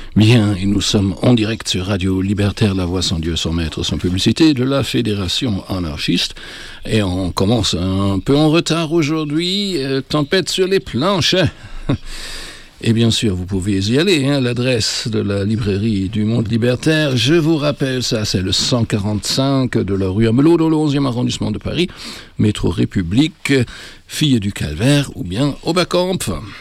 Bien, et nous sommes en direct sur Radio Libertaire, la voix sans Dieu, sans maître, sans publicité, de la Fédération anarchiste. Et on commence un peu en retard aujourd'hui, tempête sur les planches. Et bien sûr, vous pouvez y aller, l'adresse de la librairie du Monde Libertaire. Je vous rappelle ça, c'est le 145 de la rue Amelot, dans le 11e arrondissement de Paris, métro République, Filles du Calvaire ou bien Oberkamp.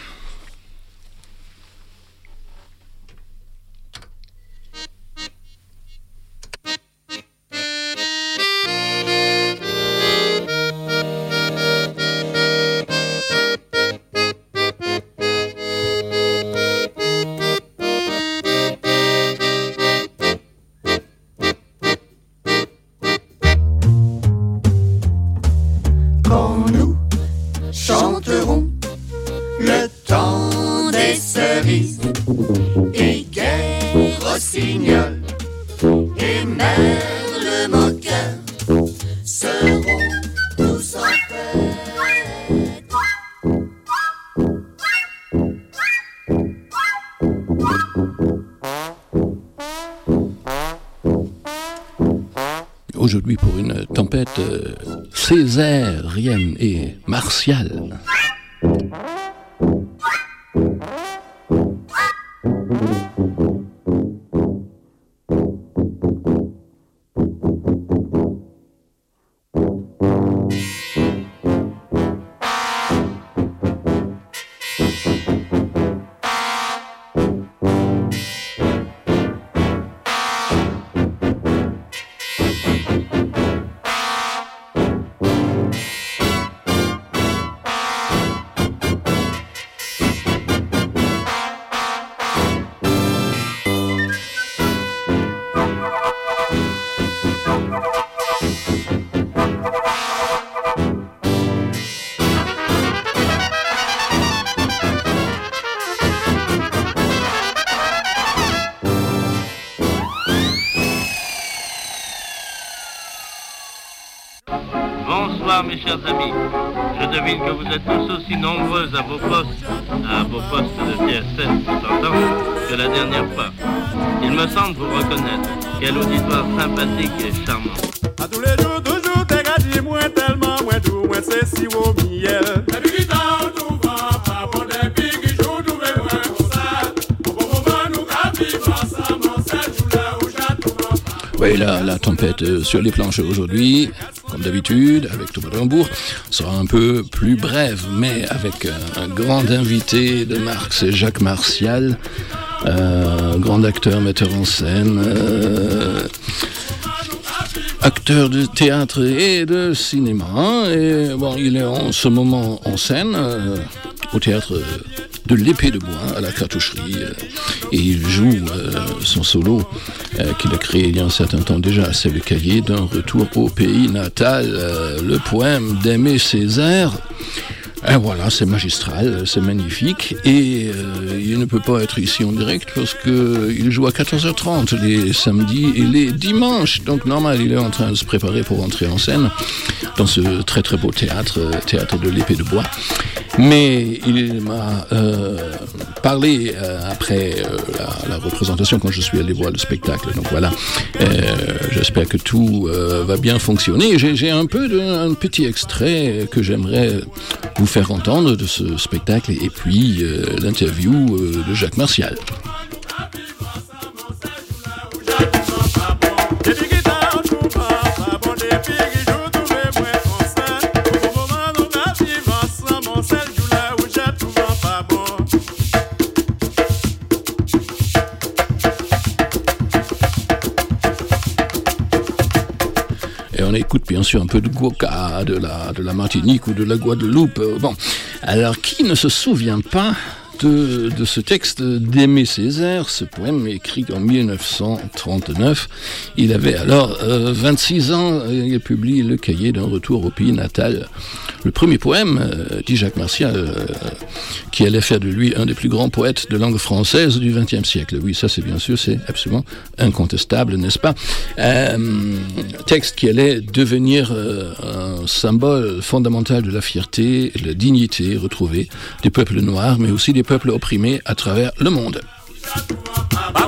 Aujourd'hui pour une tempête césarienne et martiale. Bonsoir mes chers amis, je devine que vous êtes tous aussi nombreux à vos postes de TSS, j'entends, que la dernière fois. Il me semble vous reconnaître, quel auditoire sympathique et charmant. À tous les jours, toujours, t'es gâté, moins tellement, moins doux, moins c'est si au miel. Oui, la tempête sur les planches aujourd'hui, comme d'habitude, avec Thomas Rambourg, sera un peu plus brève, mais avec un grand invité de marque, c'est Jacques Martial, grand acteur, metteur en scène, acteur de théâtre et de cinéma. Et bon, il est en ce moment en scène au théâtre de l'Épée de Bois à la Cartoucherie, et il joue son solo qu'il a créé il y a un certain temps déjà, c'est le cahier d'un retour au pays natal, le poème d'Aimé Césaire. Et voilà, c'est magistral, c'est magnifique, et il ne peut pas être ici en direct parce qu'il joue à 14h30 les samedis et les dimanches, donc normal, il est en train de se préparer pour entrer en scène dans ce très très beau théâtre de l'Épée de Bois. Mais il m'a parlé après la représentation, quand je suis allé voir le spectacle. Donc voilà, j'espère que tout va bien fonctionner. J'ai un petit extrait que j'aimerais vous faire entendre de ce spectacle, et puis l'interview de Jacques Martial. Et on écoute bien sûr un peu de Guoka, de la Martinique ou de la Guadeloupe. Bon, alors qui ne se souvient pas de ce texte d'Aimé Césaire, ce poème écrit en 1939. Il avait alors 26 ans, il publie le cahier d'un retour au pays natal. Le premier poème, dit Jacques Martial, qui allait faire de lui un des plus grands poètes de langue française du XXe siècle. Oui, ça c'est bien sûr, c'est absolument incontestable, n'est-ce pas? Texte qui allait devenir un symbole fondamental de la fierté et de la dignité retrouvée des peuples noirs, mais aussi des peuples opprimés à travers le monde.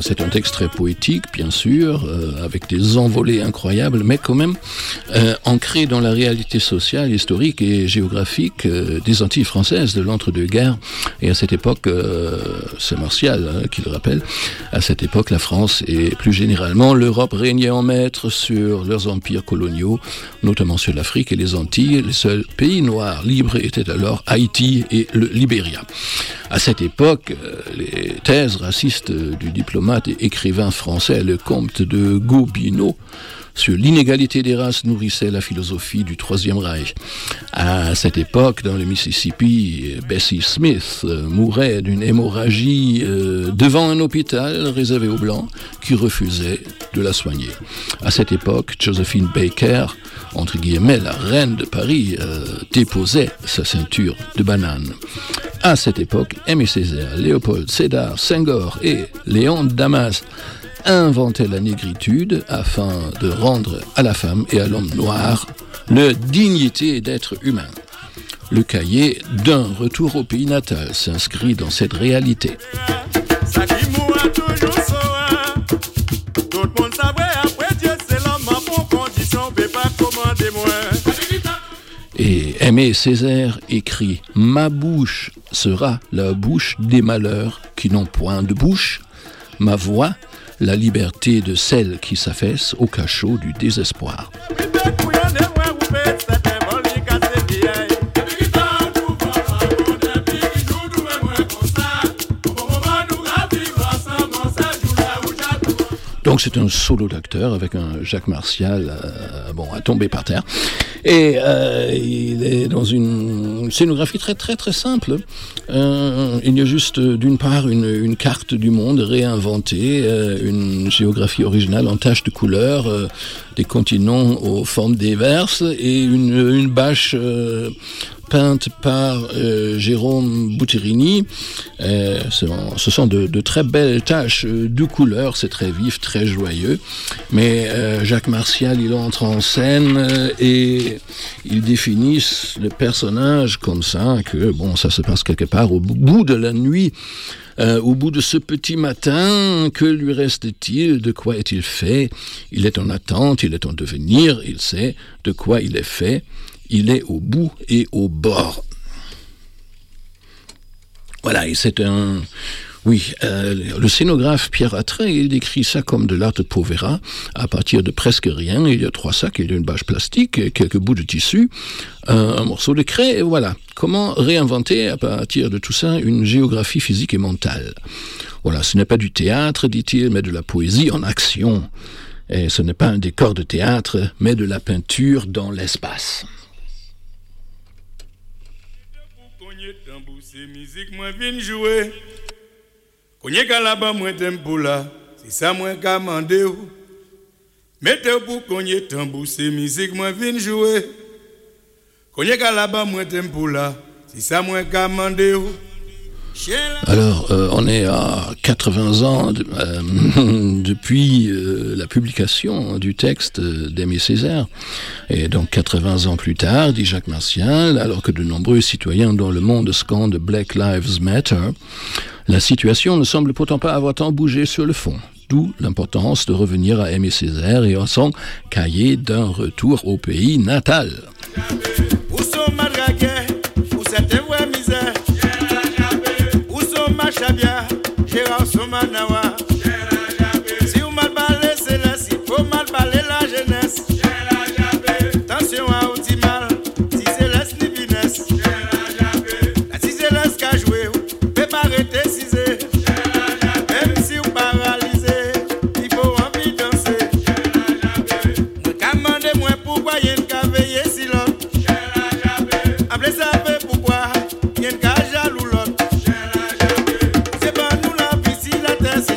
c'est un texte très poétique, bien sûr, avec des envolées incroyables, mais quand même ancré dans la réalité sociale, historique et géographique des Antilles françaises de l'entre-deux-guerres. Et à cette époque, c'est Martial qui le rappelle, à cette époque, la France et plus généralement l'Europe régnaient en maître sur leurs empires coloniaux, notamment sur l'Afrique et les Antilles. Les seuls pays noirs libres étaient alors Haïti et le Libéria. À cette époque, les thèses racistes du diplomate et écrivain français le comte de Gobineau sur l'inégalité des races nourrissait la philosophie du Troisième Reich. À cette époque, dans le Mississippi, Bessie Smith mourait d'une hémorragie devant un hôpital réservé aux Blancs qui refusait de la soigner. À cette époque, Josephine Baker, entre guillemets la reine de Paris, déposait sa ceinture de banane. À cette époque, Aimé Césaire, Léopold Sédar Senghor et Léon Damas inventaient la négritude afin de rendre à la femme et à l'homme noir leur dignité d'être humain. Le cahier d'un retour au pays natal s'inscrit dans cette réalité. Et Aimé Césaire écrit « Ma bouche sera la bouche des malheurs qui n'ont point de bouche, ma voix la liberté de celle qui s'affaisse au cachot du désespoir. » Donc c'est un solo d'acteur avec un Jacques Martial à tomber par terre. Et il est dans une scénographie très très très simple. Il y a juste d'une part une carte du monde réinventée, une géographie originale en taches de couleurs, des continents aux formes diverses et une bâche peinte par Jérôme Butterini. Ce sont de très belles taches de couleurs, c'est très vif, très joyeux. Mais Jacques Martial, il entre en scène et il définit le personnage comme ça, que ça se passe quelque part au bout de la nuit. Au bout de ce petit matin, que lui reste-t-il? De quoi est-il fait? Il est en attente, il est en devenir, il sait de quoi il est fait. Il est au bout et au bord. Voilà, et c'est un... Oui, le scénographe Pierre Attray, il décrit ça comme de l'art povera, à partir de presque rien. Il y a 3 sacs, il y a une bâche plastique, quelques bouts de tissu, un morceau de craie, et voilà. Comment réinventer à partir de tout ça une géographie physique et mentale? Voilà, ce n'est pas du théâtre, dit-il, mais de la poésie en action. Et ce n'est pas un décor de théâtre, mais de la peinture dans l'espace. C'est musique moi viens jouer. Cogné calaba moi tempo là, c'est ça moi commandé ou. Mettez pour cogné tambour, c'est musique moi viens jouer. Cogné calaba moi tempo là, c'est ça moi commandé ou. Alors, on est à 80 ans depuis la publication du texte d'Aimé Césaire. Et donc 80 ans plus tard, dit Jacques Martial, alors que de nombreux citoyens dans le monde scandent Black Lives Matter, la situation ne semble pourtant pas avoir tant bougé sur le fond. D'où l'importance de revenir à Aimé Césaire et à son cahier d'un retour au pays natal. Chabia, Gérard Somanawa. Si vous mal parlez, c'est là, si faut mal parler la jeunesse. Attention à Outimal, si c'est là, ni finesse. La si c'est là, qu'a joué, peut pas arrêter si c'est. Même si vous paralysez, il faut envie de danser. Commandez-moi pourquoi il y a une qu'à veiller si l'autre. Appelez ça pourquoi il y a une qu'à jaloux l'autre. C'est pas nous la vie si la terre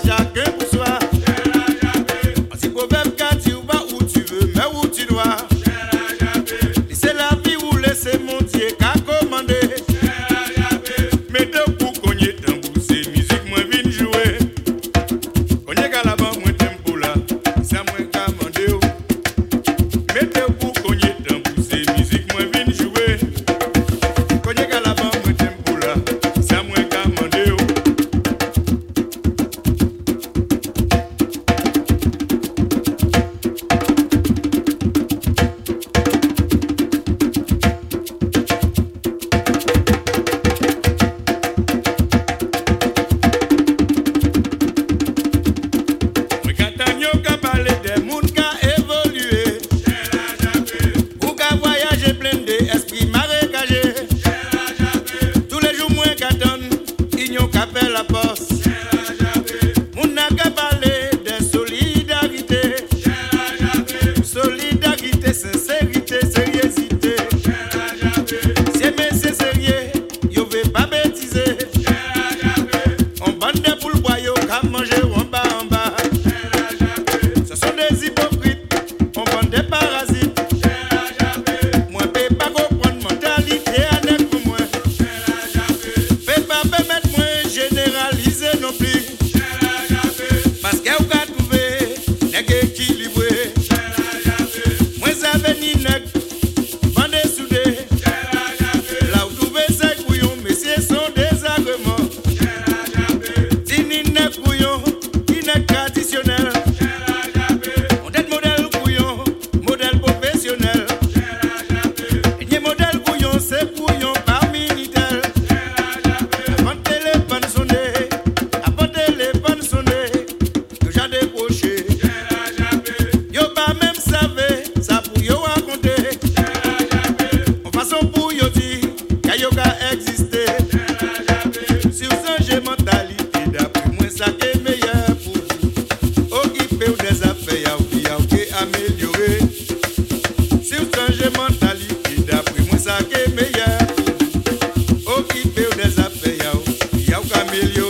yoga existé. Si vous changez mentalité, d'après moi, ça qui est meilleur pour vous. Occupez-vous des affaires, vous pouvez améliorer. Si vous changez mentalité, d'après moi, ça qui est meilleur pour vous. Occupez-vous des affaires, vous pouvez améliorer.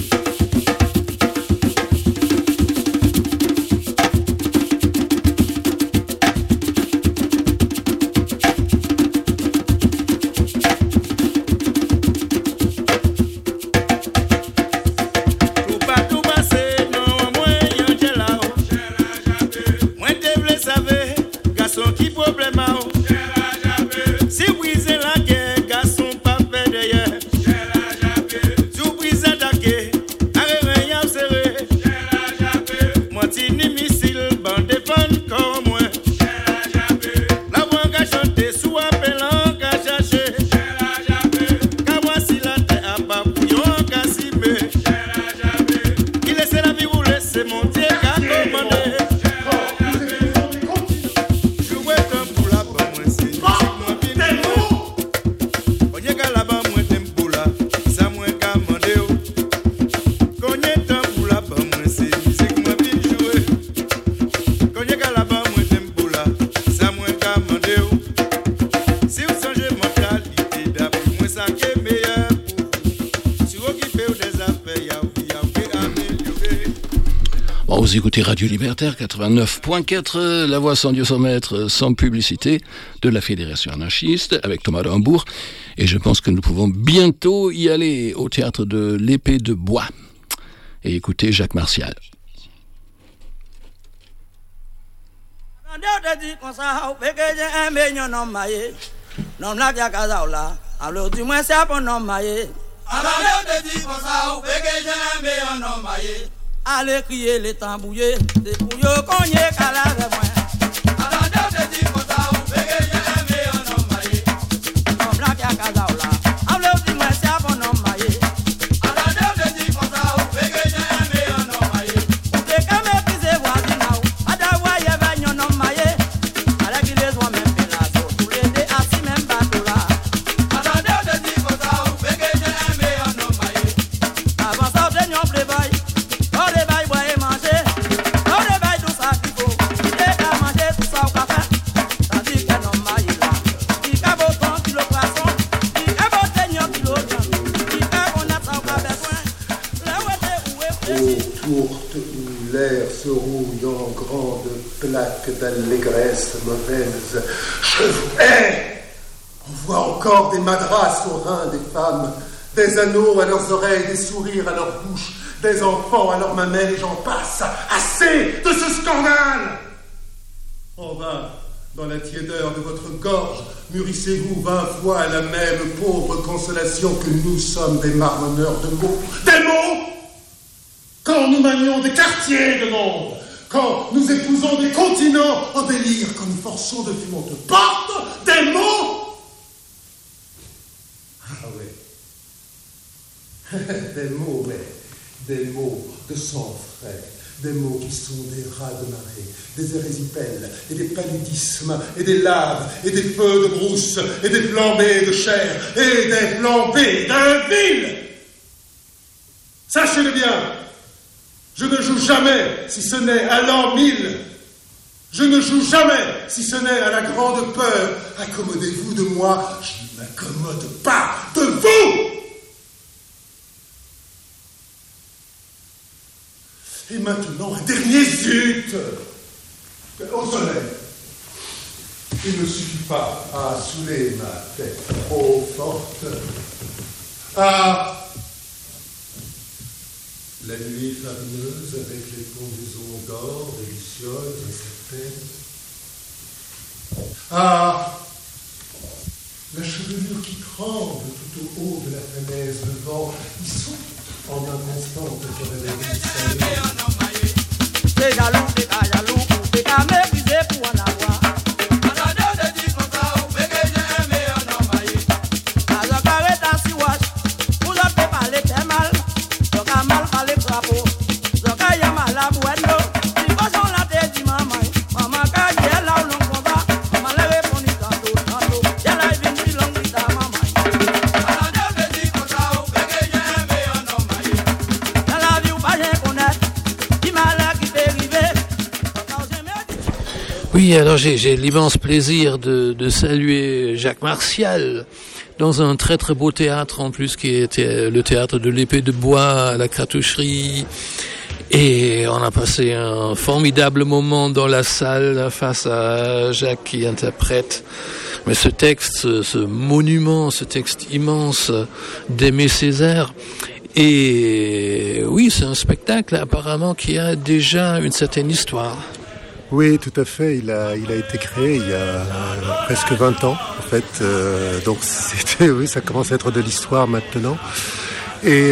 Vous écoutez Radio Libertaire 89.4, la voix sans Dieu sans maître, sans publicité, de la Fédération anarchiste, avec Thomas Rambourg. Et je pense que nous pouvons bientôt y aller au théâtre de l'Épée de Bois. Et écoutez Jacques Martial. Allez crier les tambouillés, des bouillots cognés qu'à la moi. Attendez, on te dit qu'on t'a ouvert, j'ai aimé un homme maillé. Comme la kia kazaola, allez, dis-moi, c'est un bon homme maillé. Attendez, on te dit qu'on t'a ouvert, j'ai aimé un homme maillé. Ou des cas méprisés, voisinao, à d'avoir y avait un homme maillé. Allez, qu'il les voit même pélasso, tous les deux assis même bateau là. Attendez, on te dit qu'on t'a ouvert, j'ai aimé un homme maillé. Avant ça, on te n'y en playboy. L'air se rouille en grandes plaques d'allégresse mauvaise. Je vous hais! On voit encore des madras aux reins des femmes, des anneaux à leurs oreilles, des sourires à leur bouche, des enfants à leurs mamelles, et j'en passe. Assez de ce scandale! En vain, dans la tiédeur de votre gorge, mûrissez-vous 20 fois la même pauvre consolation que nous sommes des marmonneurs de mots. Des mots! Quand nous manions des quartiers de monde, quand nous épousons des continents en délire, quand nous forçons de fumantes portes, des mots. Ah oui, des mots, mais des mots de sang frais, des mots qui sont des rats de marée, des érésipèles et des paludismes et des laves et des feux de brousse et des flambées de chair et des flambées d'un ville. Sachez-le bien. Je ne joue jamais, si ce n'est à l'an 1000. Je ne joue jamais, si ce n'est à la grande peur. Accommodez-vous de moi, je ne m'accommode pas de vous. Et maintenant, un dernier zut. Au soleil. Il ne suffit pas à saouler ma tête trop forte. La nuit farineuse avec les pendaisons d'or, délicieuses et certaines. La chevelure qui tremble tout au haut de la falaise, le vent qui saute en un instant sur la lèvre. T'es jaloux, t'es qu'à mépriser pour en avoir. Attendez, on te dit qu'on t'a ouvert, que j'ai aimé un homme maillé. Alors, carré ta si wash, vous en faites parler très mal. Donc, à mal parler crapaud. Donc, à y a mal à bueno. Si vous en la tête, dit maman, quand il y a là où l'on combat, maman l'a répondu tantôt. Y'a la vie, l'on dit ta maman. Oui, alors j'ai l'immense plaisir de saluer Jacques Martial dans un très très beau théâtre en plus qui était le théâtre de l'Épée de Bois à la Cartoucherie. Et on a passé un formidable moment dans la salle face à Jacques qui interprète. Mais ce texte, ce monument, ce texte immense d'Aimé Césaire. Et oui, c'est un spectacle apparemment qui a déjà une certaine histoire. Oui, tout à fait. Il a été créé il y a presque 20 ans, en fait. Donc oui, ça commence à être de l'histoire maintenant. Et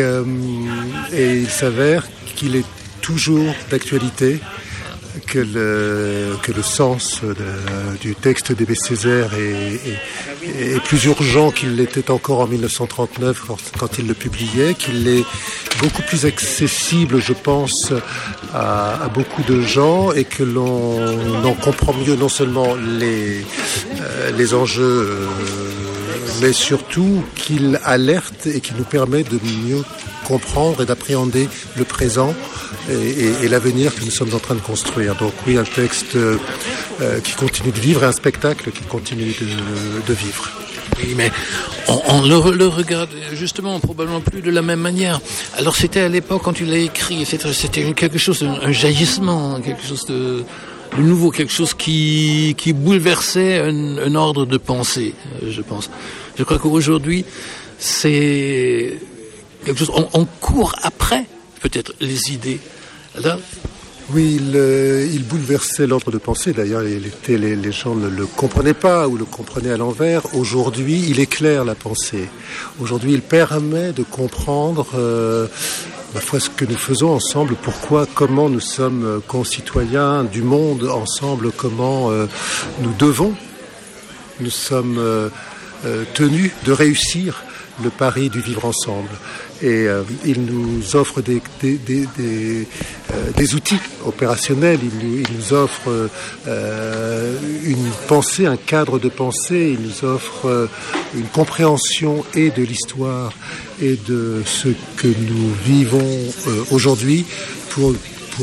il s'avère qu'il est toujours d'actualité, que le sens du texte d'Aimé Césaire est plus urgent qu'il l'était encore en 1939 quand il le publiait, qu'il est beaucoup plus accessible, je pense, à beaucoup de gens, et que l'on en comprend mieux non seulement les enjeux, mais surtout qu'il alerte et qu'il nous permet de mieux comprendre et d'appréhender le présent et l'avenir que nous sommes en train de construire. Donc oui, un texte qui continue de vivre et un spectacle qui continue de vivre. Oui, mais on le regarde justement probablement plus de la même manière. Alors c'était à l'époque quand tu l'as écrit, c'était quelque chose, un jaillissement, quelque chose de nouveau, quelque chose qui bouleversait un ordre de pensée, je pense. Je crois qu'aujourd'hui, c'est quelque chose, on court après peut-être les idées. Là, oui, il bouleversait l'ordre de pensée. D'ailleurs, les gens ne le comprenaient pas ou le comprenaient à l'envers. Aujourd'hui, il éclaire la pensée. Aujourd'hui, il permet de comprendre ma foi, ce que nous faisons ensemble, comment nous sommes concitoyens du monde ensemble, comment nous sommes tenus de réussir le pari du vivre ensemble. Et il nous offre des outils opérationnels, il nous offre une pensée, un cadre de pensée, il nous offre une compréhension et de l'histoire et de ce que nous vivons aujourd'hui pour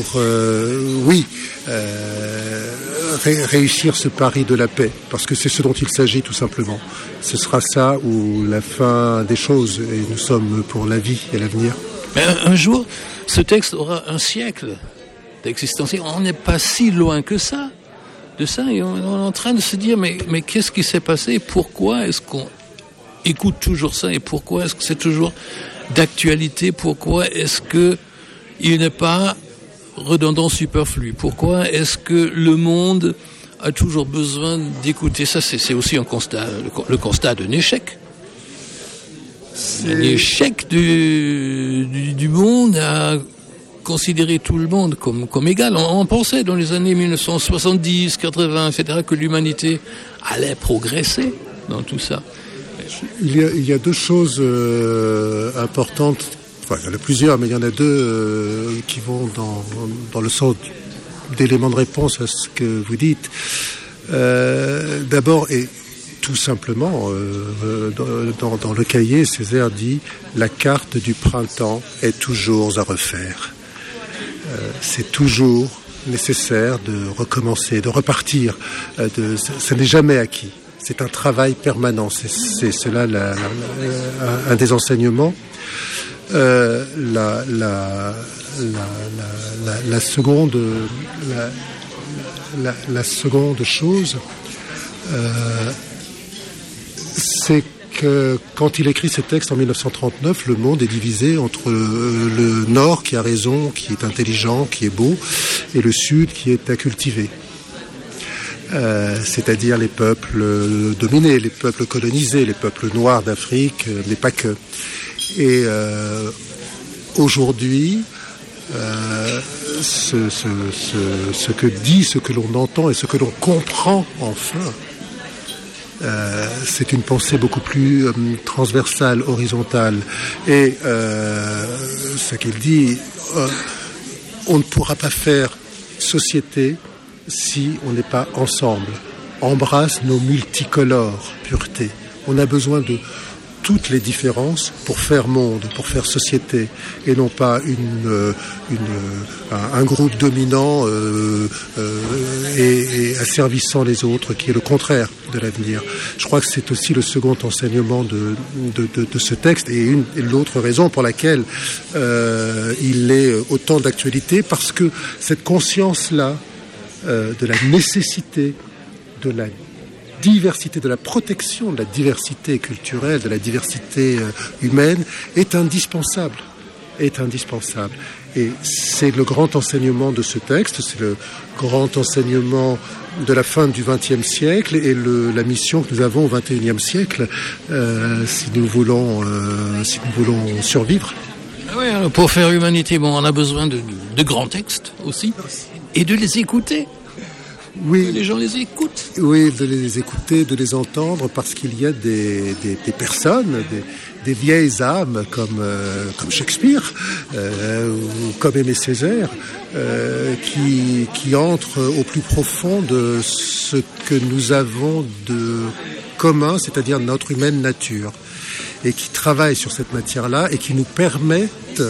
réussir ce pari de la paix, parce que c'est ce dont il s'agit tout simplement. Ce sera ça ou la fin des choses, et nous sommes pour la vie et l'avenir. Mais un jour, ce texte aura un siècle d'existence. On n'est pas si loin que ça de ça, et on est en train de se dire mais qu'est-ce qui s'est passé? Pourquoi est-ce qu'on écoute toujours ça, et pourquoi est-ce que c'est toujours d'actualité? Pourquoi est-ce que il n'est pas redondant, superflu? Pourquoi est-ce que le monde a toujours besoin d'écouter ça? C'est aussi un constat, le constat d'un échec. Un échec du monde à considérer tout le monde comme égal. On pensait dans les années 1970, 80, etc. que l'humanité allait progresser dans tout ça. Il y a deux choses importantes. Enfin, il y en a plusieurs, mais il y en a deux qui vont dans le sens d'éléments de réponse à ce que vous dites. D'abord, et tout simplement, dans le cahier, Césaire dit « La carte du printemps est toujours à refaire ». C'est toujours nécessaire de recommencer, de repartir. Ça n'est jamais acquis. C'est un travail permanent. C'est cela un des enseignements. La seconde chose, c'est que quand il écrit ces textes en 1939, le monde est divisé entre le Nord qui a raison, qui est intelligent, qui est beau, et le Sud qui est à cultiver. C'est-à-dire les peuples dominés, les peuples colonisés, les peuples noirs d'Afrique, mais pas que. Et aujourd'hui, ce que dit, ce que l'on entend et ce que l'on comprend enfin, c'est une pensée beaucoup plus transversale, horizontale. Et ce qu'il dit, on ne pourra pas faire société si on n'est pas ensemble. Embrasse nos multicolores puretés. On a besoin de toutes les différences pour faire monde, pour faire société, et non pas un groupe dominant et asservissant les autres, qui est le contraire de l'avenir. Je crois que c'est aussi le second enseignement de ce texte, et l'autre raison pour laquelle il est autant d'actualité, parce que cette conscience-là de la nécessité, de la diversité, de la protection de la diversité culturelle, de la diversité humaine, est indispensable. Et c'est le grand enseignement de ce texte, c'est le grand enseignement de la fin du XXe siècle et la mission que nous avons au XXIe siècle, si nous voulons survivre. Oui, pour faire humanité, on a besoin de grands textes aussi, et de les écouter. Oui, que les gens les écoutent. Oui, de les écouter, de les entendre, parce qu'il y a des personnes, des vieilles âmes comme Shakespeare ou comme Aimé Césaire, qui entrent au plus profond de ce que nous avons de commun, c'est-à-dire notre humaine nature, et qui travaillent sur cette matière-là et qui nous permettent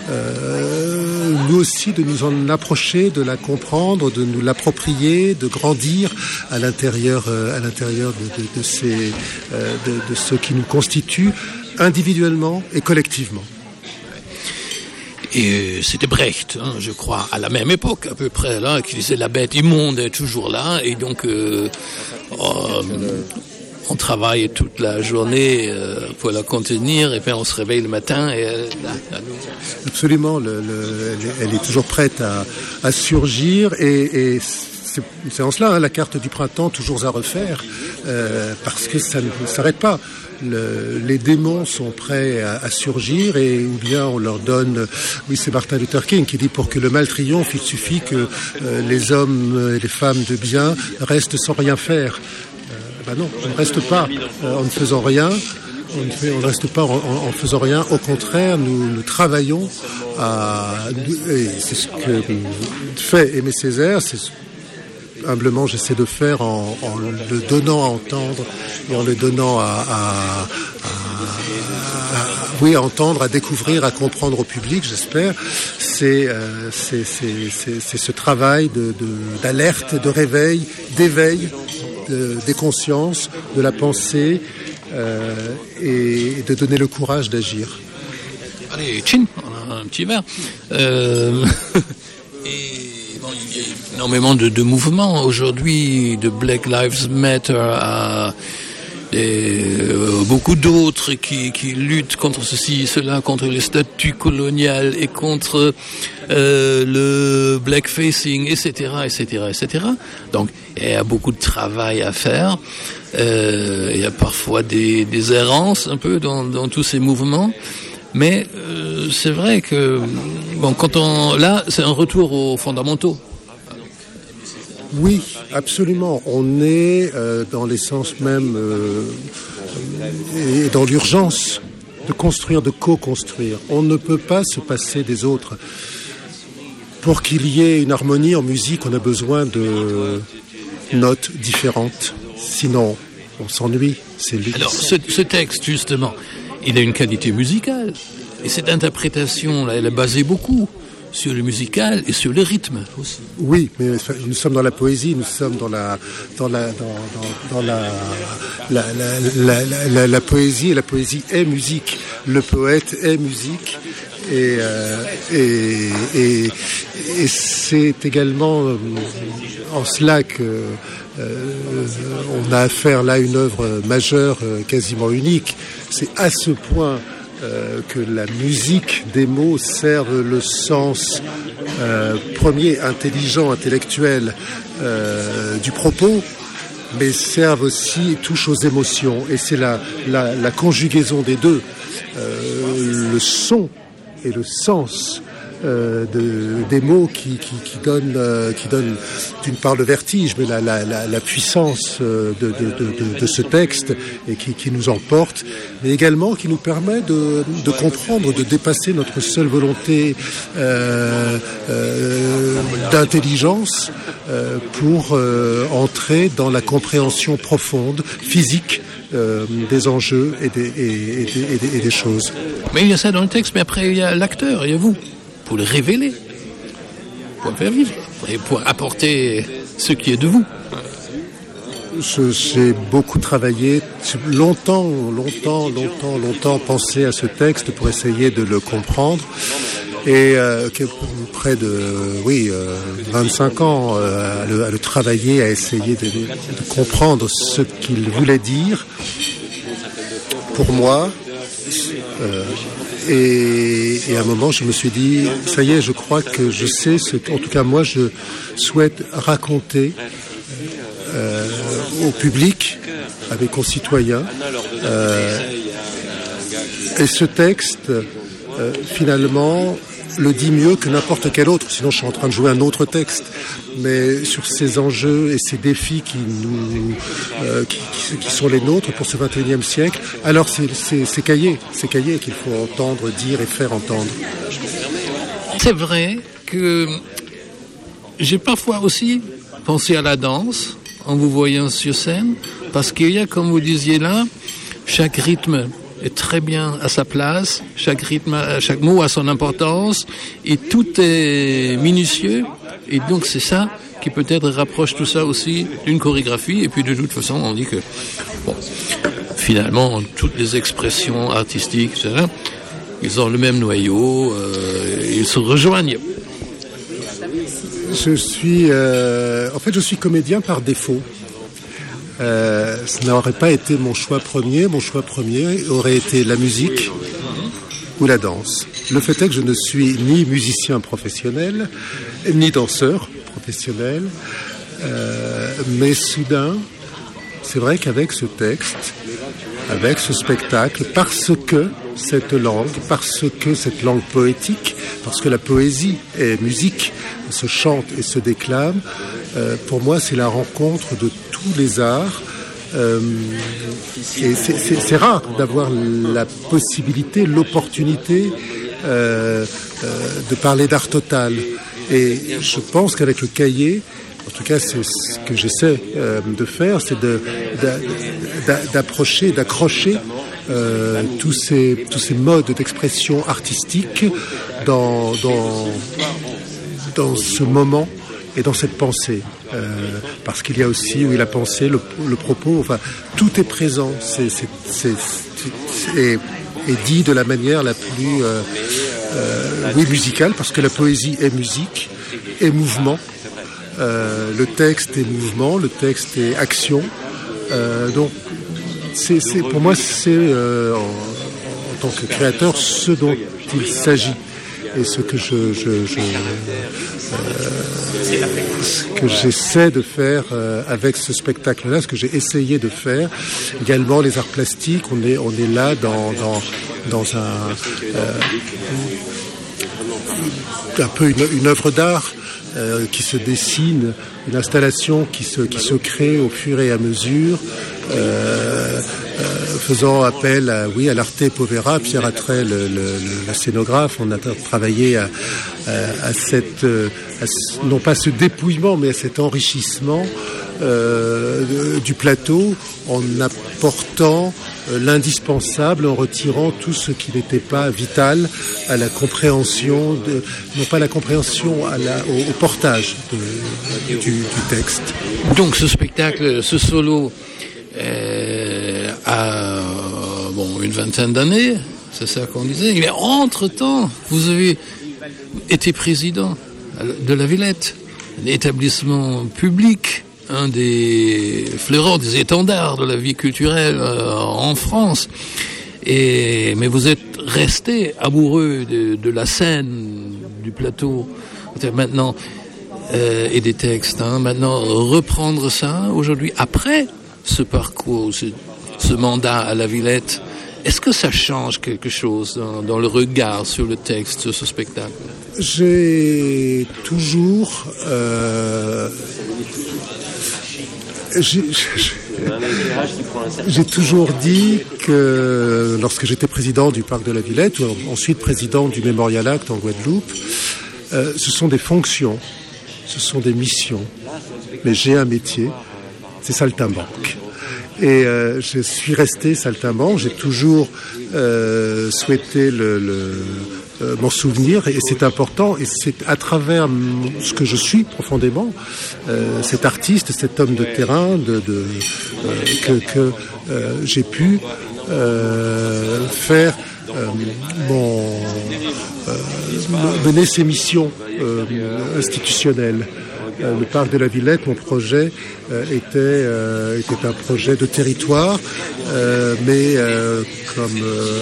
nous aussi de nous en approcher, de la comprendre, de nous l'approprier, de grandir à l'intérieur de ce qui nous constitue individuellement et collectivement. Et c'était Brecht, je crois, à la même époque à peu près, là, qui disait la bête immonde est toujours là, et donc on travaille toute la journée pour la contenir, et puis on se réveille le matin et absolument, elle est toujours prête à surgir, et c'est en cela, la carte du printemps, toujours à refaire, parce que ça ne s'arrête pas. Les démons sont prêts à surgir, et ou bien on leur donne, oui, c'est Martin Luther King qui dit, pour que le mal triomphe, il suffit que les hommes et les femmes de bien restent sans rien faire. Non, on ne reste pas en ne faisant rien. On ne reste pas en faisant rien. Au contraire, nous travaillons et c'est ce que fait Aimé Césaire. Humblement, j'essaie de faire en le donnant à entendre et en le donnant à entendre, à découvrir, à comprendre au public, j'espère. C'est ce travail d'alerte, de réveil, d'éveil des consciences, de la pensée, et de donner le courage d'agir. Allez, tchin, on a un petit verre. Il y a énormément de mouvements aujourd'hui, de Black Lives Matter à beaucoup d'autres qui luttent contre ceci, cela, contre les statuts coloniales et contre le blackfacing, etc. Donc, il y a beaucoup de travail à faire. Il y a parfois des errances un peu dans tous ces mouvements. Mais c'est vrai que là, c'est un retour aux fondamentaux. Oui, absolument. On est dans l'essence même et dans l'urgence de construire, de co-construire. On ne peut pas se passer des autres. Pour qu'il y ait une harmonie en musique, on a besoin de notes différentes. Sinon, on s'ennuie. Alors, ce texte, justement, il a une qualité musicale. Et cette interprétation-là, elle est basée beaucoup sur le musical et sur le rythme aussi. Oui, mais nous sommes dans la poésie, nous sommes dans la poésie, et la poésie est musique. Le poète est musique, et c'est également en cela que on a affaire là à une œuvre majeure, quasiment unique. C'est à ce point que la musique des mots serve le sens premier, intelligent, intellectuel du propos, mais serve aussi, touche aux émotions. Et c'est la conjugaison des deux, le son et le sens des mots qui donnent d'une part le vertige, mais la puissance de ce texte, et qui nous emporte, mais également qui nous permet de comprendre, de dépasser notre seule volonté d'intelligence pour entrer dans la compréhension profonde, physique, des enjeux et des choses. Mais il y a ça dans le texte, mais après il y a l'acteur, il y a vous, pour le révéler, pour le faire vivre, et pour apporter ce qui est de vous. J'ai beaucoup travaillé, longtemps pensé à ce texte pour essayer de le comprendre. Et près de 25 ans à le travailler, à essayer de comprendre ce qu'il voulait dire pour moi. Et à un moment, je me suis dit, ça y est, je crois que je sais ce qu'en tout cas moi je souhaite raconter au public, à mes concitoyens. Et ce texte, finalement, le dit mieux que n'importe quel autre. Sinon, je suis en train de jouer un autre texte. Mais sur ces enjeux et ces défis qui sont les nôtres pour ce 21e siècle, alors c'est Caillé qu'il faut entendre, dire et faire entendre. C'est vrai que j'ai parfois aussi pensé à la danse en vous voyant sur scène, parce qu'il y a, comme vous disiez là, chaque rythme est très bien à sa place, chaque mot a son importance, et tout est minutieux, et donc c'est ça qui peut-être rapproche tout ça aussi d'une chorégraphie, et puis de toute façon on dit que, bon, finalement, toutes les expressions artistiques, etc., ils ont le même noyau, ils se rejoignent. Je suis comédien par défaut. Ce n'aurait pas été mon choix premier. Mon choix premier aurait été la musique ou la danse. Le fait est que je ne suis ni musicien professionnel, ni danseur professionnel. Mais soudain, c'est vrai qu'avec ce texte, avec ce spectacle, parce que cette langue poétique, parce que la poésie est musique, se chante et se déclame, pour moi c'est la rencontre de tous les arts, et c'est rare d'avoir la possibilité, l'opportunité de parler d'art total, et je pense qu'avec le Caillé, en tout cas c'est ce que j'essaie de faire, c'est d'approcher, d'accrocher tous ces modes d'expression artistique dans ce moment et dans cette pensée, parce qu'il y a aussi, oui, la pensée, le propos, enfin tout est présent, est dit de la manière la plus musicale, parce que la poésie est musique, est mouvement, le texte est mouvement, le texte est action, donc pour moi c'est en tant que créateur ce dont il s'agit. Et ce que j'essaie de faire avec ce spectacle-là, ce que j'ai essayé de faire, également les arts plastiques, on est là dans un peu une œuvre d'art qui se dessine, une installation qui se crée au fur et à mesure, faisant appel à l'arte povera. Pierre Attray, le scénographe, on a travaillé à non pas ce dépouillement, mais à cet enrichissement du plateau, en apportant l'indispensable, en retirant tout ce qui n'était pas vital à la compréhension, non pas la compréhension, au portage du texte. Donc ce spectacle, ce solo, a une vingtaine d'années, c'est ça qu'on disait. Mais entre-temps, vous avez été président de la Villette, un établissement public, un des fleurons, des étendards de la vie culturelle en France. Mais vous êtes resté amoureux de la scène, du plateau, maintenant, et des textes. Maintenant, reprendre ça aujourd'hui, après ce parcours, ce mandat à la Villette, est-ce que ça change quelque chose dans le regard sur le texte, sur ce spectacle? J'ai toujours... J'ai toujours dit que lorsque j'étais président du Parc de la Villette, ou ensuite président du Mémorial Acte en Guadeloupe, ce sont des fonctions, ce sont des missions. Mais j'ai un métier, c'est saltimbanque. Et je suis resté saltimbanque. J'ai toujours souhaité m'en souvenir, et c'est important, et c'est à travers ce que je suis profondément, cet artiste, cet homme de terrain, que j'ai pu faire mener ces missions institutionnelles. Le parc de la Villette, mon projet était un projet de territoire, mais comme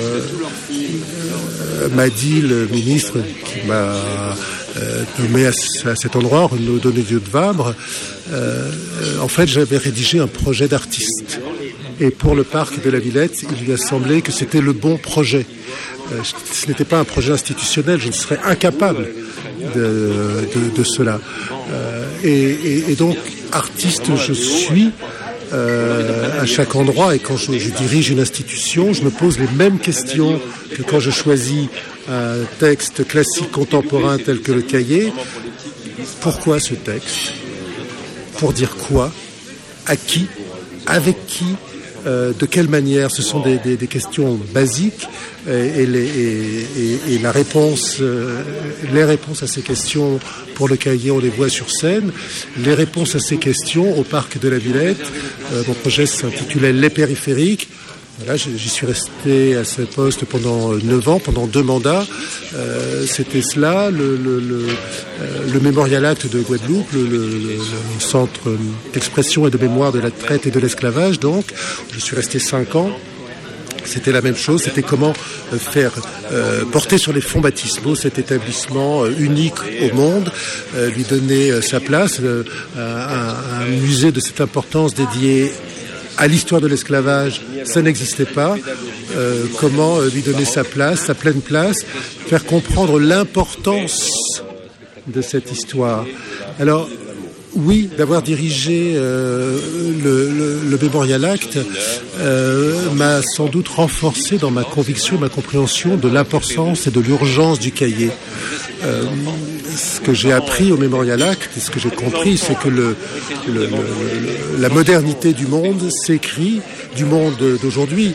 m'a dit le ministre qui m'a nommé à cet endroit, Renaud Donadieu de Vabre, en fait j'avais rédigé un projet d'artiste. Et pour le parc de la Villette, il lui a semblé que c'était le bon projet. Ce n'était pas un projet institutionnel, je serais incapable de cela. Et donc, artiste, je suis à chaque endroit, et quand je dirige une institution, je me pose les mêmes questions que quand je choisis un texte classique contemporain tel que le Cahier. Pourquoi ce texte ? Pour dire quoi ? À qui ? Avec qui ? De quelle manière? Ce sont des questions basiques, et la réponse, les réponses à ces questions pour le Cahier, on les voit sur scène. Les réponses à ces questions au parc de la Villette, mon projet s'intitulait Les Périphériques. Voilà, j'y suis resté à ce poste pendant 9 ans, pendant 2 mandats. C'était cela, le Mémorial Acte de Guadeloupe, le centre d'expression et de mémoire de la traite et de l'esclavage. Donc, je suis resté 5 ans. C'était la même chose, c'était comment faire porter sur les fonds baptismaux cet établissement unique au monde, lui donner sa place, un musée de cette importance dédié à l'histoire de l'esclavage, ça n'existait pas. Comment lui donner sa place, sa pleine place, faire comprendre l'importance de cette histoire. Alors, oui, d'avoir dirigé le Mémorial Acte m'a sans doute renforcé dans ma conviction, ma compréhension de l'importance et de l'urgence du Cahier. Ce que j'ai appris au Mémorial Acte, et ce que j'ai compris, c'est que la modernité du monde s'écrit, du monde d'aujourd'hui,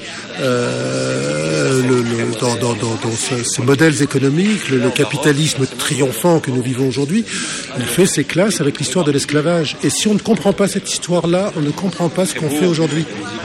dans ces modèles économiques, le capitalisme triomphant que nous vivons aujourd'hui, il fait ses classes avec l'histoire de l'esclavage. Et si on ne comprend pas cette histoire-là, on ne comprend pas ce qu'on fait aujourd'hui.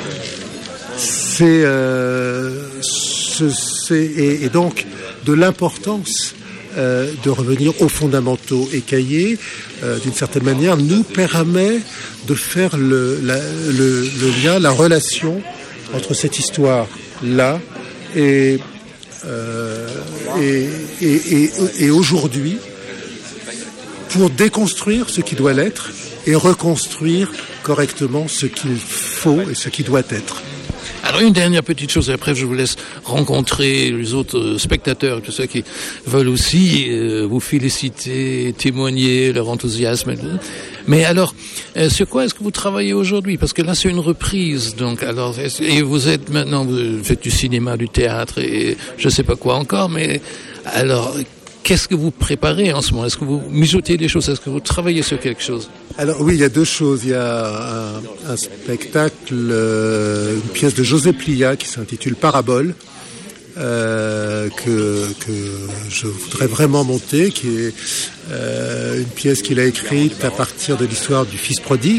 Et donc de l'importance de revenir aux fondamentaux, et Cahier, d'une certaine manière, nous permet de faire le lien, la relation entre cette histoire-là et aujourd'hui, pour déconstruire ce qui doit l'être et reconstruire correctement ce qu'il faut et ce qui doit être. Alors, une dernière petite chose, après je vous laisse rencontrer les autres spectateurs, tous ceux qui veulent aussi vous féliciter, témoigner leur enthousiasme. Mais alors, sur quoi est-ce que vous travaillez aujourd'hui? Parce que là, c'est une reprise. Donc, alors, et vous êtes maintenant, vous faites du cinéma, du théâtre et je sais pas quoi encore, mais alors, qu'est-ce que vous préparez en ce moment? Est-ce que vous mijotez des choses? Est-ce que vous travaillez sur quelque chose? Alors oui, il y a 2 choses. Il y a un spectacle, une pièce de José Plia qui s'intitule Parabole, que je voudrais vraiment monter, qui est une pièce qu'il a écrite à partir de l'histoire du fils prodigue.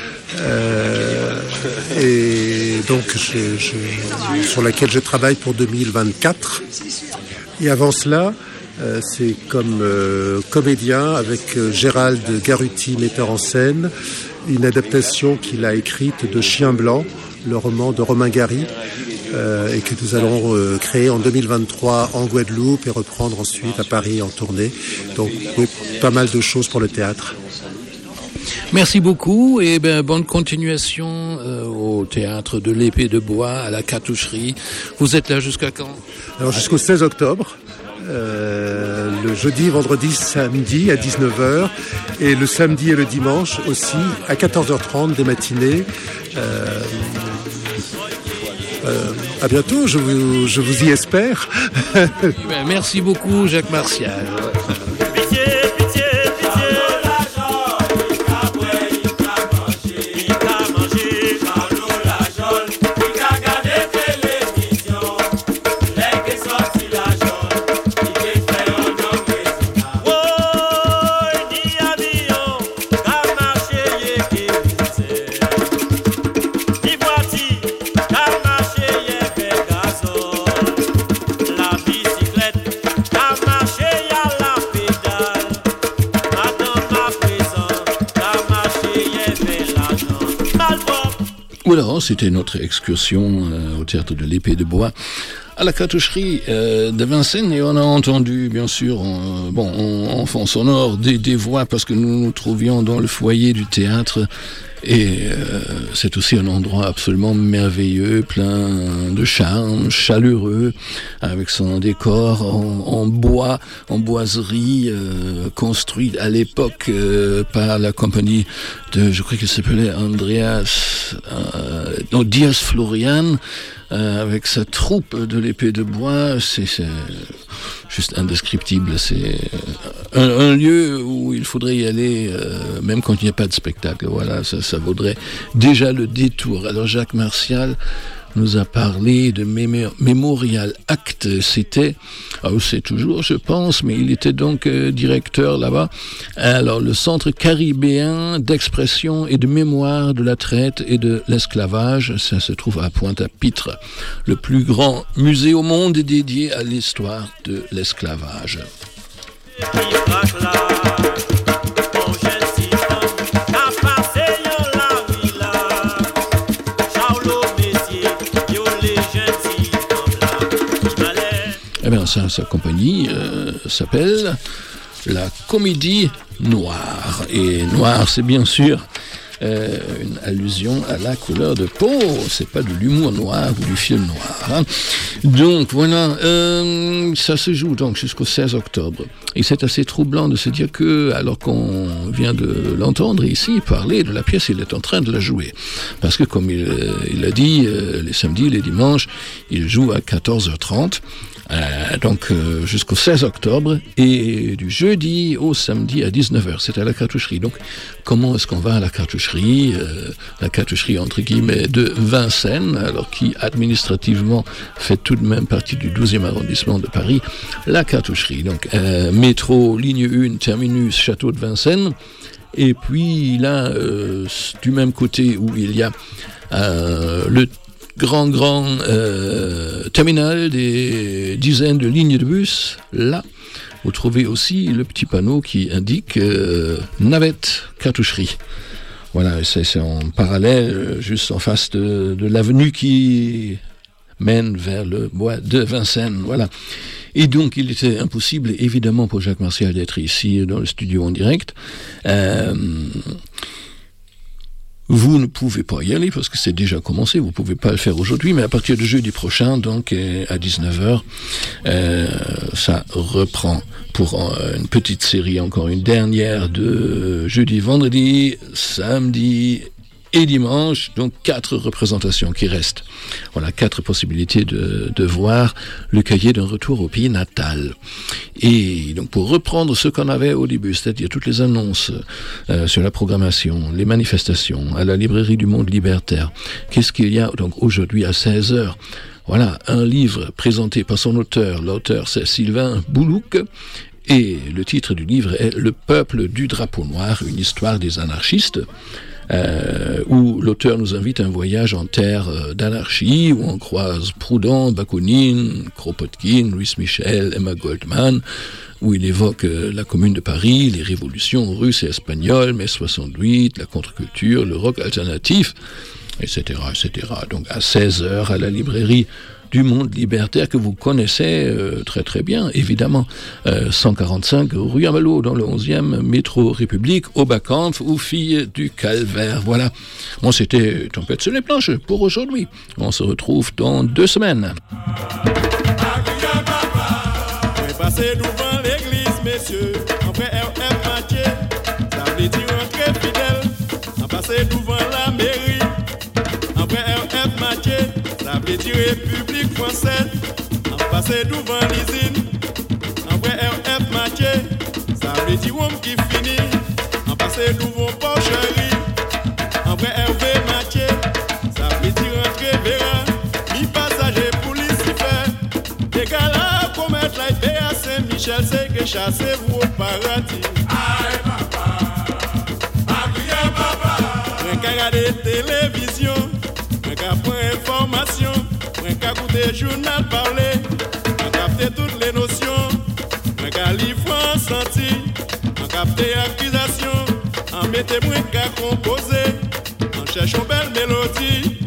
Et donc sur laquelle je travaille pour 2024. Et avant cela, c'est comme comédien avec Gérald Garuti, metteur en scène, une adaptation qu'il a écrite de Chien Blanc, le roman de Romain Gary, et que nous allons créer en 2023 en Guadeloupe et reprendre ensuite à Paris en tournée. Donc oui, pas mal de choses pour le théâtre. Merci beaucoup et bonne continuation au théâtre de l'Épée de Bois à la Cartoucherie. Vous êtes là jusqu'à quand? Alors jusqu'au 16 octobre. Le jeudi, vendredi, samedi à 19h et le samedi et le dimanche aussi à 14h30 des matinées. À bientôt, je vous y espère. Merci beaucoup Jacques Martial. Voilà, c'était notre excursion au théâtre de l'Épée de Bois à la cartoucherie de Vincennes, et on a entendu bien sûr en fond sonore des voix parce que nous nous trouvions dans le foyer du théâtre, et c'est aussi un endroit absolument merveilleux, plein de charme, chaleureux, avec son décor en bois, en boiserie, construit à l'époque par la compagnie de, je crois qu'il s'appelait Diaz Florian, avec sa troupe de l'Épée de Bois. C'est juste indescriptible. C'est un lieu où il faudrait y aller, même quand il n'y a pas de spectacle. Voilà, ça vaudrait déjà le détour. Alors Jacques Martial nous a parlé de Memorial Act. C'est toujours, je pense, mais il était donc directeur là-bas. Alors, le Centre caribéen d'expression et de mémoire de la traite et de l'esclavage, ça se trouve à Pointe-à-Pitre. Le plus grand musée au monde dédié à l'histoire de l'esclavage. Eh bien, sa compagnie s'appelle la Comédie Noire. Et noir, c'est bien sûr une allusion à la couleur de peau. C'est pas de l'humour noir ou du film noir. Hein. Donc voilà, ça se joue donc jusqu'au 16 octobre. Et c'est assez troublant de se dire que, alors qu'on vient de l'entendre ici parler de la pièce, il est en train de la jouer. Parce que comme il a dit, les samedis, les dimanches, il joue à 14h30. Donc jusqu'au 16 octobre, et du jeudi au samedi à 19h, c'est à la cartoucherie. Donc comment est-ce qu'on va à la cartoucherie entre guillemets de Vincennes, alors qui administrativement fait tout de même partie du 12e arrondissement de Paris, la cartoucherie. Donc métro, ligne 1, terminus, château de Vincennes. Et puis là, du même côté où il y a le grand terminal des dizaines de lignes de bus, là, vous trouvez aussi le petit panneau qui indique navette cartoucherie. Voilà, c'est en parallèle, juste en face de l'avenue qui mène vers le bois de Vincennes. Voilà. Et donc, il était impossible, évidemment, pour Jacques Martial d'être ici dans le studio en direct. Vous ne pouvez pas y aller parce que c'est déjà commencé, vous ne pouvez pas le faire aujourd'hui, mais à partir de jeudi prochain, donc à 19h, ça reprend pour une petite série, encore une dernière de jeudi, vendredi, samedi et dimanche, donc 4 représentations qui restent. Voilà, 4 possibilités de voir le cahier d'un retour au pays natal. Et donc pour reprendre ce qu'on avait au début, c'est-à-dire toutes les annonces sur la programmation, les manifestations, à la librairie du Monde Libertaire, qu'est-ce qu'il y a donc aujourd'hui à 16h? Voilà, un livre présenté par son auteur. L'auteur, c'est Sylvain Boulouk. Et le titre du livre est « Le peuple du drapeau noir, une histoire des anarchistes ». Où l'auteur nous invite à un voyage en terre d'anarchie, où on croise Proudhon, Bakounine, Kropotkin, Louis Michel, Emma Goldman, où il évoque la Commune de Paris, les révolutions russes et espagnoles, mai 68, la contre-culture, le rock alternatif, etc., etc. Donc à 16h à la librairie du Monde Libertaire que vous connaissez très très bien, évidemment, 145 rue Amelot dans le 11e métro République, au Bas-Kampf ou Filles du Calvaire. Voilà. Bon, c'était Tempête sur les planches pour aujourd'hui. On se retrouve dans 2 semaines. Passez devant l'église, messieurs, après RF Mathieu, ça veut dire entrer fidèle, en passer devant la mairie, après RF Mathieu, ça veut dire République française, en passer devant l'usine, après RF Mathieu, ça veut dire homme qui finit, en passer devant Porcherie, après RV Mathieu, ça veut dire entrer Vera, mi-passager pour Lucifer, des gars là, pour mettre la paix à Saint-Michel, c'est que chassez-vous au paradis. Aïe papa, aïe papa, on qu'à regarder télévision, on qu'à prendre information, on qu'à écouter journal parler, on capter toutes les notions, on qu'à lire en senti, on capter accusation, on mettait moins qu'à composer, on cherche une belle mélodie.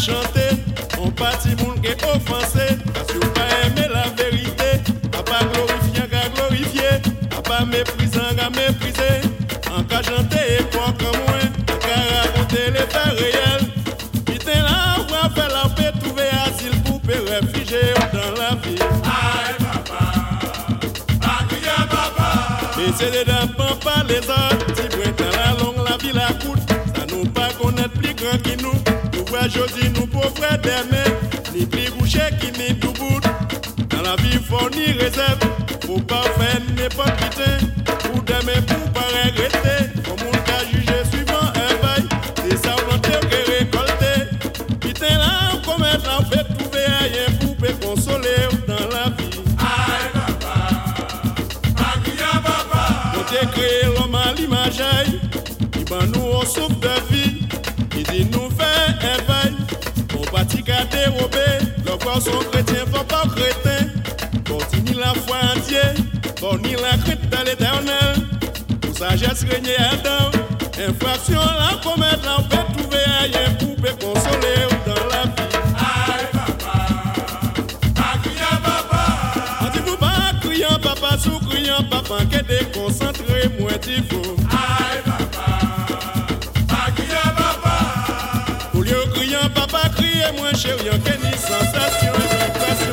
chanter, on parti moun qui est offensé, parce que pas aimer la vérité, à pas glorifier qu'à glorifier, à pas méprisant qu'à mépriser, en cas chanter et quoi comme moi, à qu'à raconter les faits réels, putain là, on va faire la paix, trouver asile pour réfugier dans la vie. Aïe papa, aïe papa, mais c'est des dames pas les autres, si vous êtes dans la longue, la vie la coûte, ça nous pas connaître plus grand qui nous. Aujourd'hui, nous pauvres d'aimer, ni plus couché qui ni tout bout. Dans la vie, faut ni réserve, faut pas faire n'importe putain. Pour d'aimer, pour pas regretter. Comme on t'a jugé suivant un bail, c'est ça on t'a récolté. Putain là, on commet là, on fait trouver rien pour peut consoler dans la vie. Aïe papa, aïe papa. On t'a créé l'homme à l'image, il va nous on souffre de vie. Il dit nous fait un bail, on pratique à dérober. Le corps sont chrétiens, faut pas chrétien. Continue la foi entière, fournir la crainte dans l'éternel. Pour sagesse régner Adam, infraction la commettre, là on peut trouver rien pour peut consoler dans la vie. Aïe papa, criant papa. On dit vous pas criant papa, sous criant papa, qui est déconcentré, moins il faut. Aïe papa, criant papa. Pour lui criant papa, crier moins chéri, en quelle sensation et impression.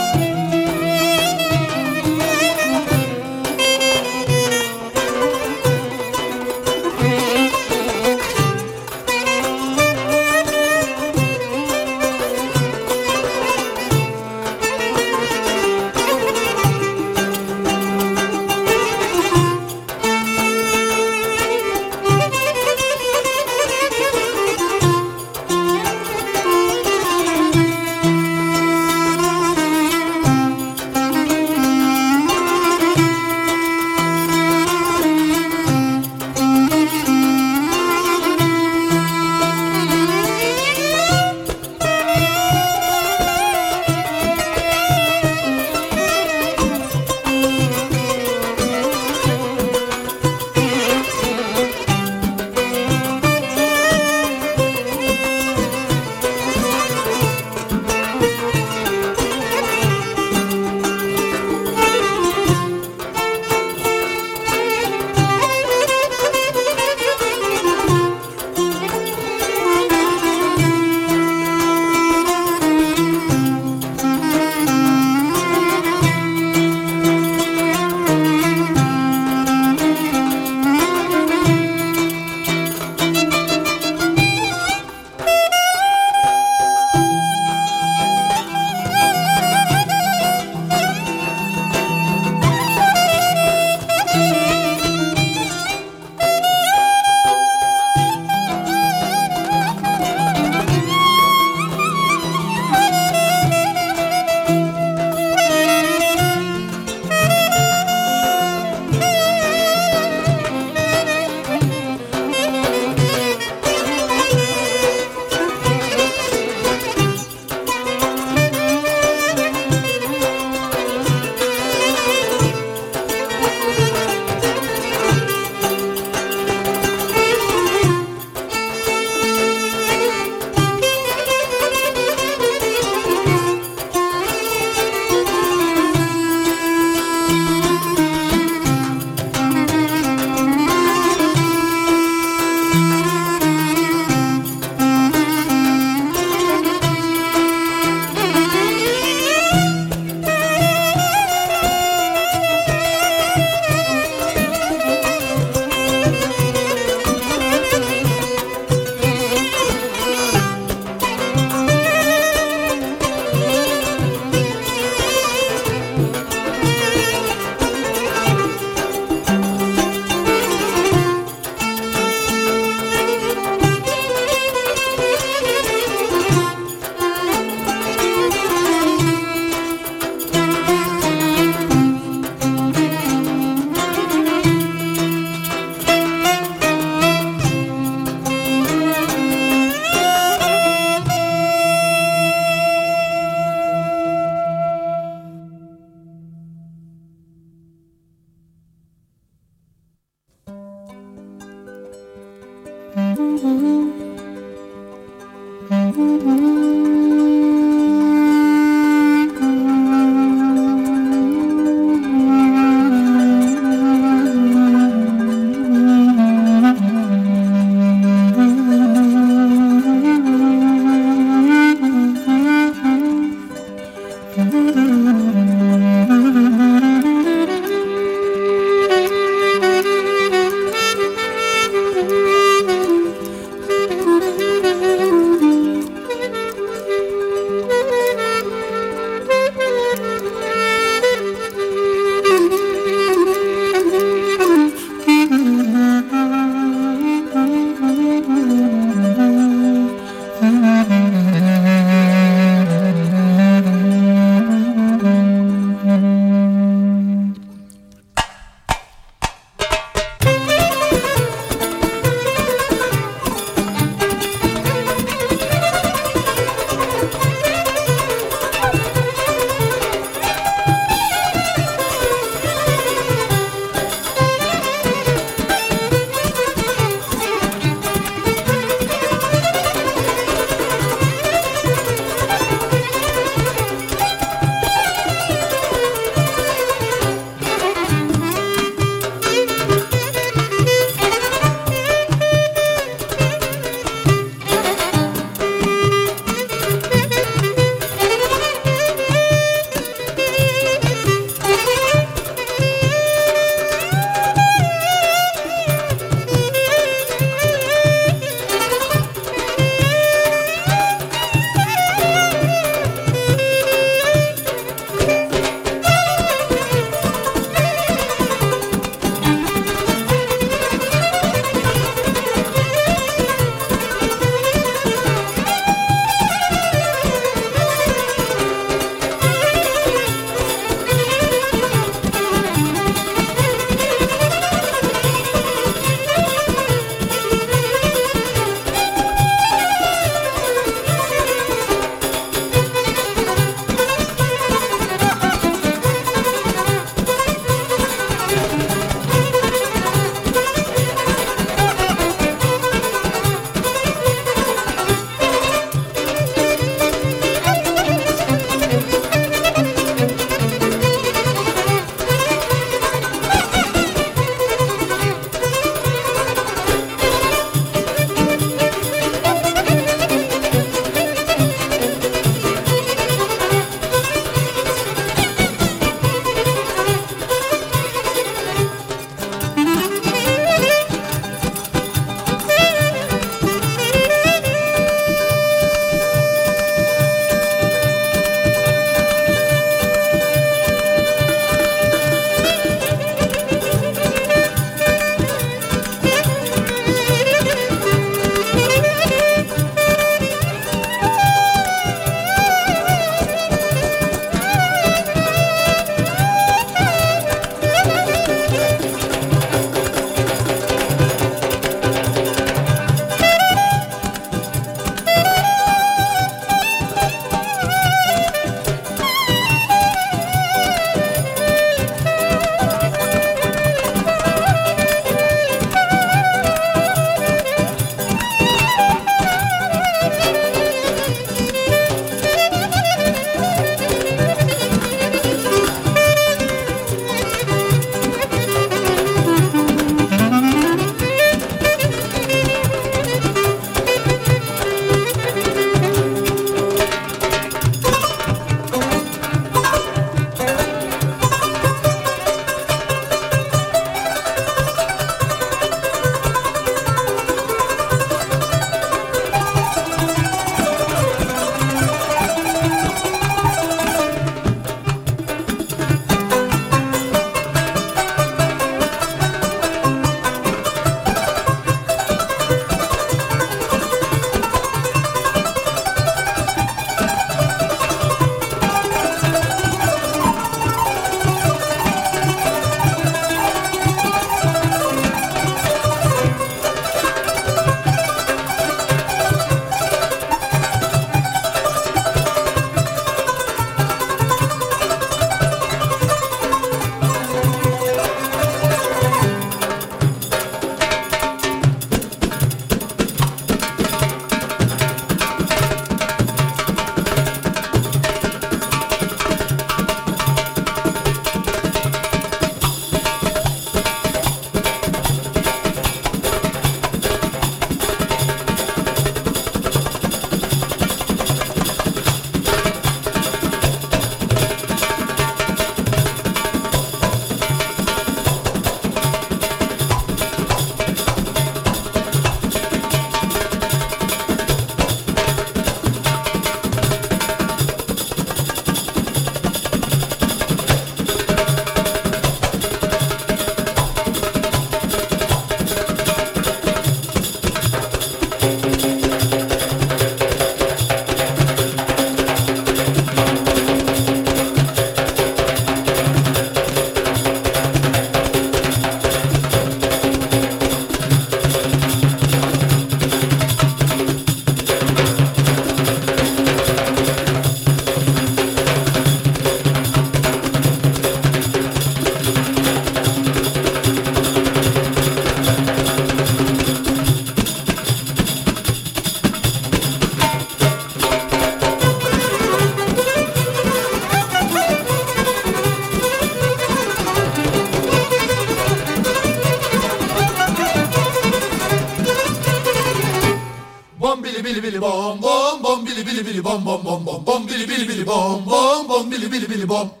Billy Billy Bom Bom Bom Billy Billy Billy Bom Bom Bom Bom Bom Billy Billy Billy Bom Bom Bom Billy Billy Billy Bom.